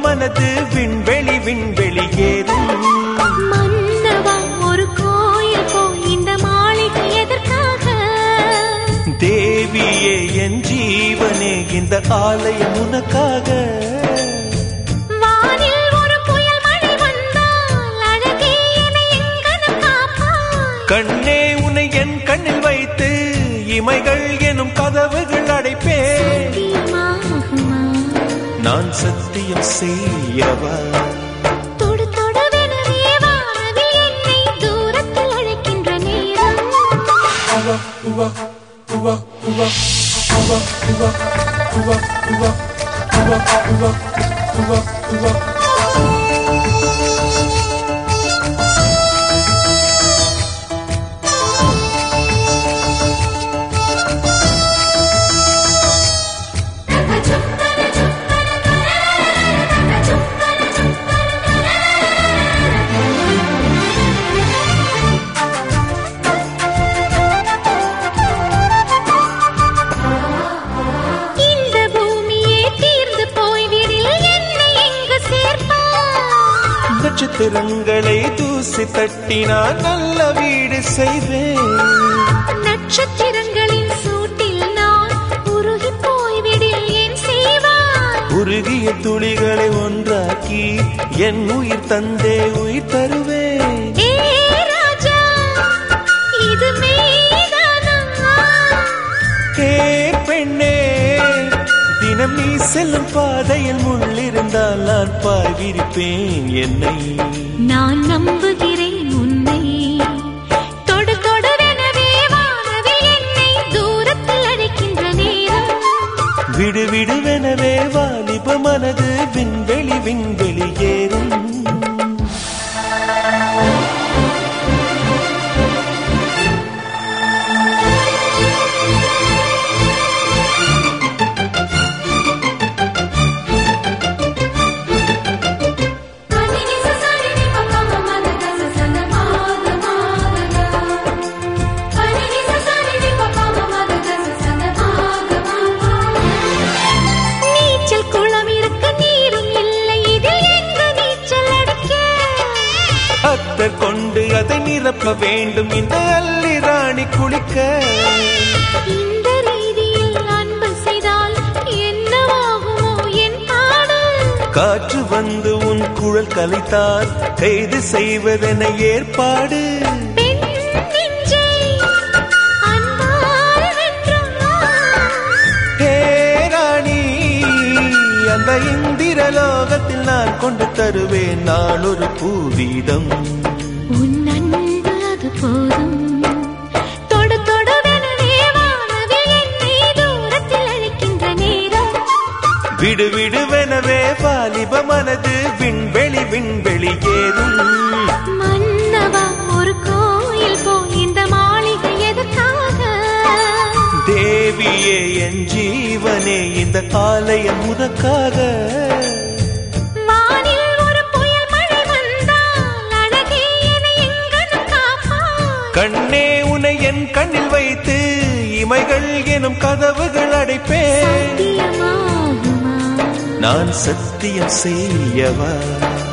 மனது விண்வெளி விண்வெளி ஏறும். மன்னவா ஒரு கோயில் போய் இந்த மாளிகை எதற்காக? தேவியே என் ஜீவனே இந்த ஆலயம் உனக்காக. வானில் ஒரு புயல் மழை வந்தால் அழகே என்னை எங்கனம் காப்பாய். கண்ணே உன்னை என் கண்ணில் வைத்து இமைகள் எனும் கதவுகள் அடைப்பேன். சத்தியமாகுமா? நான் சத்தியம் செய்யவா? தொடு தொடுவெனவே வானவில் என்னை தூரத்தில் அழைக்கின்ற நேரம். நட்சத்திரங்களை தூசி தட்டினால் நல்ல வீடு செய்வேன். நட்சத்திரங்களின் சூட்டில் நான் உருகி போய்விடில் என் செய்வாய். உருகிய துளிகளை ஒன்றாக்கி என் உயிர் தந்தே உயிர் தருவேன். ஏ ராஜா, இது மெய்தானா? ஏ பெண்ணே, தினம் நீ செல்லும் பாதையில் முள்ளிருந்தால் நான் பாய் விரிப்பேன் என்னை. நான் நம்புகிறேன் உன்னை. தொடு தொடுவெனவே வானவில் என்னை தூரத்தில் அழைக்கின்ற நேரம். விடு விடுவெனவே வாலிப மனது விண்வெளி விண்வெளி ஏறும். கொண்டு அதை நிரப்ப வேண்டும் இந்த அல்லி ராணி குளிக்க. இந்த ரீதியில் அன்பு செய்தால் என்னவாகுமோ என் பாடு? காற்று வந்து உன் குழல் கலைத்தால் கைது செய்வதென ஏற்பாடு. பெண் நெஞ்சை அன்பால் வென்றாய். ஹே ராணி, அந்த இந்திரலோகத்தில் நான் கொண்டு தருவேன் நான் ஒரு பூவீதம். உன் அன்பு அது போதும். தொடு தொடுவெனவே வானவில் என்னை தூரத்தில் அழைக்கின்ற நேரம். விடு விடுவெனவே வாலிப மனது விண்வெளி விண்வெளி ஏறும். மன்னவா ஒரு கோயில் போய் இந்த மாளிகை எதற்காக? தேவியே என் ஜீவனே இந்த ஆலயம் உனக்காக. கண்ணே உன்னை என் கண்ணில் வைத்து இமைகள் எனும் கதவுகள் அடைப்பேன். சத்தியமாகுமா? நான் சத்தியம் செய்யவா?